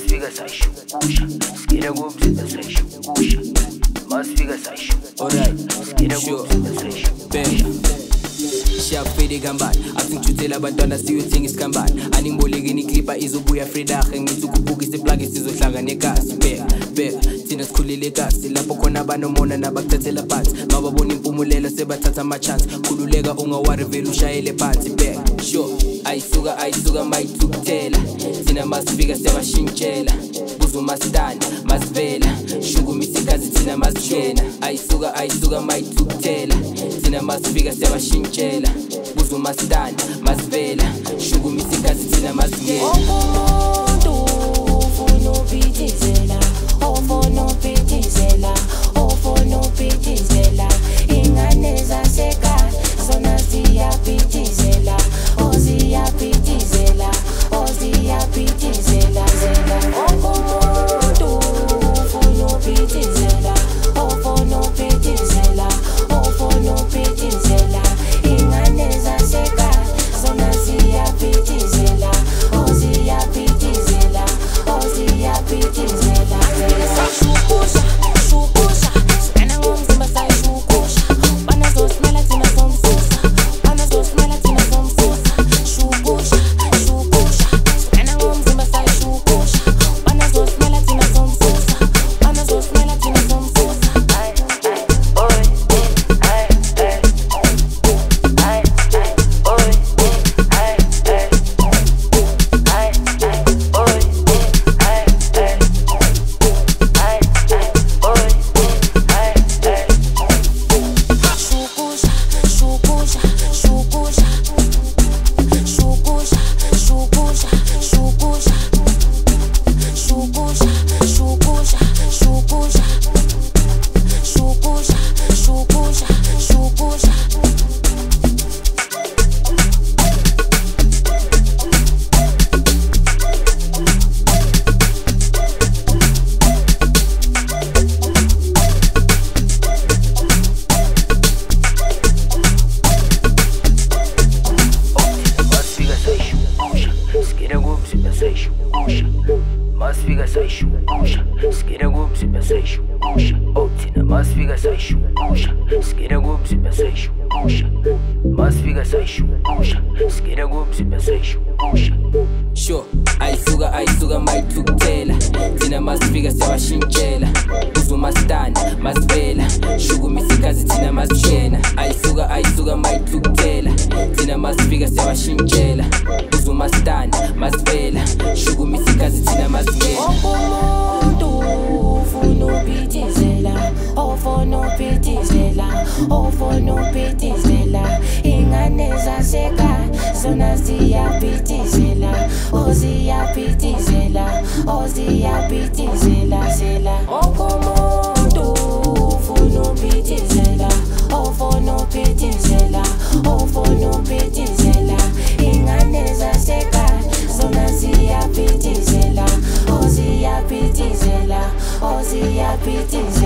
masifika sayishukusha skida kumzimba sayishukusha masifika sayishukusha skida kumzimba sayishukusha Shafede gambani asingithuthela abantwana siyothenga isikambani animboleke niklipa izobuya fredache ngizukubukisa iplagi sizohlanga negazi bheka thina sikhulile kasi lapho khona abanomona nabakuthathela phansi mababona impumelelo sebathatha ama-chance khululeka ungawari vele ushayele phansi bheka sure ayisuka mayithukuthela thina masifika siyabashintshela buza umastani masivela shukumisa ikazi thina masishena ayisuka mayithukuthela thina masifika siyabashintshela buza umastani masivela shukumisa ikazi thina masingena umuntu ufuna uphithizela ufuna uphithizela ufuna uphithizela ingane zasekhaya zona ziyaphithizela ziyaphithizela ziyaphithizela umuntu ufuna uphithizela ufuna uphithizela ufuna uphithizela ingane zasekhaya zona ziyaphithizela ziyaphithizela ziyaphithizela sayishukusha shukusha sibena ngomzimba sayishukusha banazosmela thina somsusa banazosmela thina somsusa shukusha sibena ngomzimba sayishukusha banazosmela thina somsusa banazosmela thina somsusa masifika sayishukusha skida kumzimba sayishukusha thina masifika sayishukusha skida kumzimba sayishukusha masifika sayishukusha skida kumzimba sayishukusha sure ayisuka mayithukuthela thina masifika siyabashintshela buza umastani masivela shukumisa ikazi thina masishena ayisuka mayithukuthela thina masifika siyabashintshela buza umastani masivela shukumisa ikazi thina masingena umuntu ufuna uphithizela ufuna uphithizela ufuna uphithizela ingane zasekhaya zona ziyaphithizela ziyaphithizela ziyaphithizela umuntu ufuna uphithizela ufuna uphithizela ufuna uphithizela ingane zasekhaya zona ziyaphithizela ziyaphithizela ziyaphithizela